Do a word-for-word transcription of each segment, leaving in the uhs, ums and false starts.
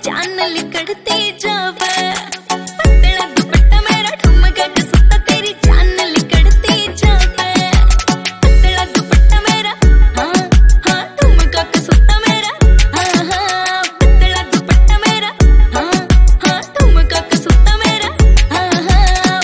जान लिकड़ती जावे। पतला दुपट्टा मेरा ठुमका के सुता तेरी जान लिकड़ती जावे। पतला दुपट्टा मेरा हाँ हाँ ठुमका के सुता मेरा हाँ हाँ। पतला दुपट्टा मेरा हाँ हाँ ठुमका के सुता मेरा हाँ हाँ।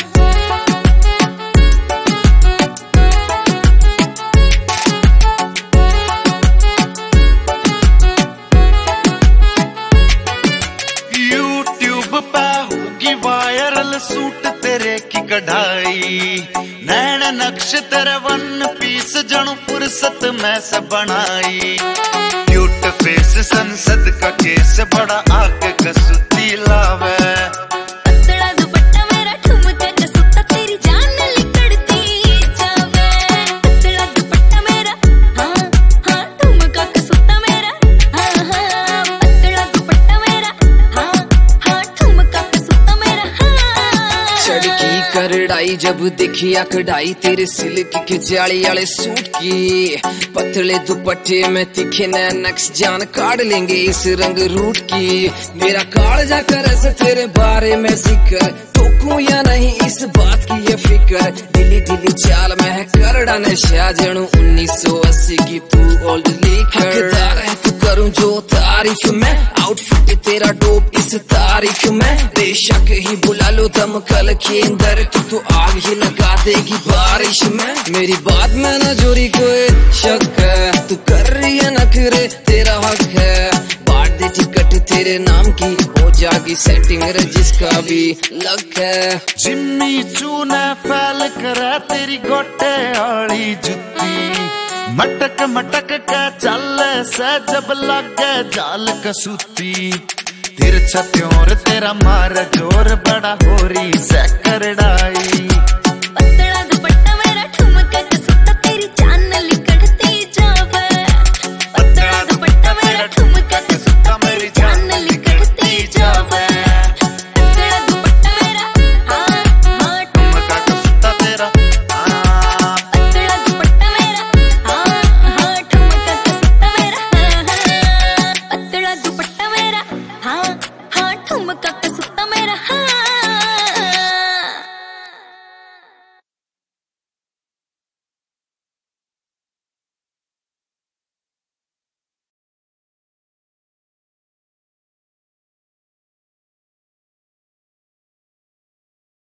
यूट्यूब पे होगी वायरल सूट तेरे की कढ़ाई। नैन नक्श तेरे वन पीस जणु फुर्सत में से बनाई। क्यूट फेस संसद का केस बड़ा आग कसुती लावे। पतला दुपट्टा मेरा ठुमका के सुता तेरी जान लिकड़ती जावे। पतला दुपट्टा मेरा हाँ हाँ ठुमका के सुता मेरा हाँ हाँ। पतला दुपट्टा मेरा हाँ हाँ ठुमका के सुता मेरा हाँ। चढ़की करड़ाई जब देखी कढ़ाई तेरे सिल्क के जाली वाले सूट की। पतले दुपट्टे में तीखे नए नक्श जान काट लेंगे इस रंग रूट की। मेरा काल जाकर ऐसे तेरे बारे में जिक्र टोकूं या नहीं इस बात की ये फिक्र। दिली दिली चाल में है करड़ा नशा जणू उन्नीस सौ अस्सी की तू ओल्ड लीकर। हकदार है तू करूं जो तारीफ में आउटफिट तेरा डोप इस तारीख में। बेशक ही बुला लो दम कल के अंदर तू तो आग ही लगा देगी बारिश में। मेरी बात में ना जोरी कोई शक है तू कर रही है नखरे तेरा हक है। बांट दे टिकट तेरे नाम की हो जागी सेटिंग जिसका भी लक है। जिम्मी चूना फैल करा तेरी गोटे आली जुत्ती। मटक मटक का चल से जब लगे जाल कसूती। तिरछा त्योर तेरा मार जोर बड़ा हो रही से करड़ाई।